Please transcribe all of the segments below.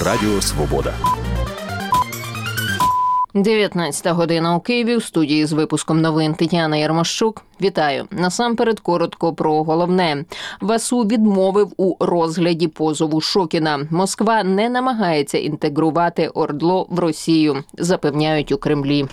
Радіо Свобода. 19 година у Києві. У студії з випуском новин Тетяна Ярмощук. Вітаю. Насамперед коротко про головне. ВСУ відмовив у розгляді позову Шокіна. Москва не намагається інтегрувати ОРДЛО в Росію, запевняють у Кремлі.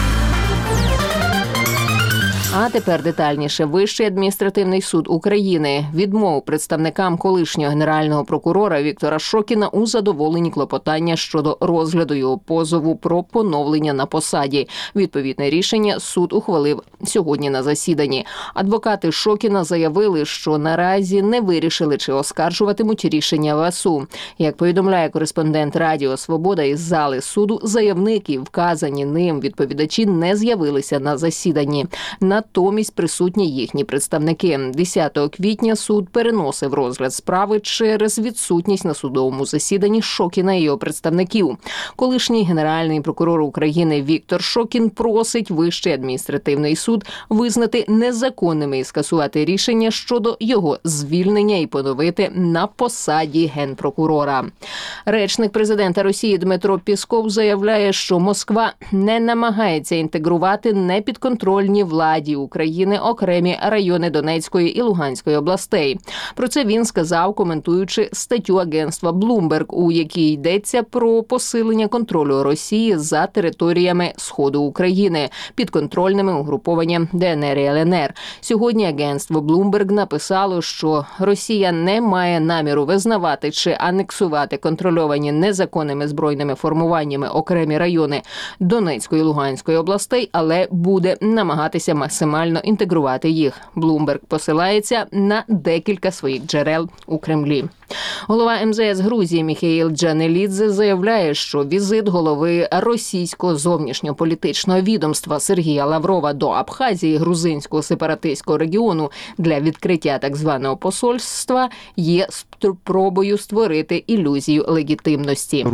А тепер детальніше. Вищий адміністративний суд України відмовив представникам колишнього генерального прокурора Віктора Шокіна у задоволенні клопотання щодо розгляду його позову про поновлення на посаді. Відповідне рішення суд ухвалив сьогодні на засіданні. Адвокати Шокіна заявили, що наразі не вирішили, чи оскаржуватимуть рішення ВСУ. Як повідомляє кореспондент Радіо Свобода із зали суду, заявники, вказані ним відповідачі, не з'явилися на засіданні. Натомість присутні їхні представники. 10 квітня суд переносив розгляд справи через відсутність на судовому засіданні Шокіна і його представників. Колишній генеральний прокурор України Віктор Шокін просить Вищий адміністративний суд визнати незаконними і скасувати рішення щодо його звільнення і поновити на посаді генпрокурора. Речник президента Росії Дмитро Пєсков заявляє, що Москва не намагається інтегрувати непідконтрольні владі України окремі райони Донецької і Луганської областей. Про це він сказав, коментуючи статтю агентства Bloomberg, у якій йдеться про посилення контролю Росії за територіями Сходу України, підконтрольними угрупованням ДНР і ЛНР. Сьогодні агентство Bloomberg написало, що Росія не має наміру визнавати чи анексувати контрольовані незаконними збройними формуваннями окремі райони Донецької і Луганської областей, але буде намагатися максимально інтегрувати їх. Bloomberg посилається на декілька своїх джерел у Кремлі. Голова МЗС Грузії Міхеїл Джанелідзе заявляє, що візит голови російського зовнішньополітичного відомства Сергія Лаврова до Абхазії, грузинського сепаратистського регіону, для відкриття так званого посольства є спробою створити ілюзію легітимності.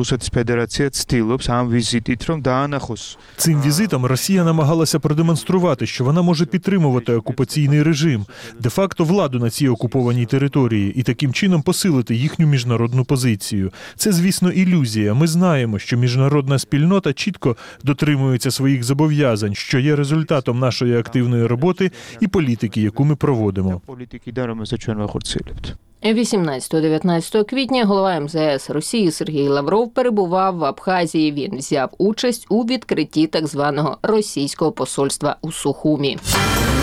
Цим візитом Росія намагалася продемонструвати, що вона може підтримувати окупаційний режим, де-факто владу на цій окупованій території, і таким чином посилити їхню міжнародну позицію. Це, звісно, ілюзія. Ми знаємо, що міжнародна спільнота чітко дотримується своїх зобов'язань, що є результатом нашої активної роботи і політики, яку ми проводимо. 18-19 квітня голова МЗС Росії Сергій Лавров перебував в Абхазії. Він взяв участь у відкритті так званого російського посольства у Сухумі.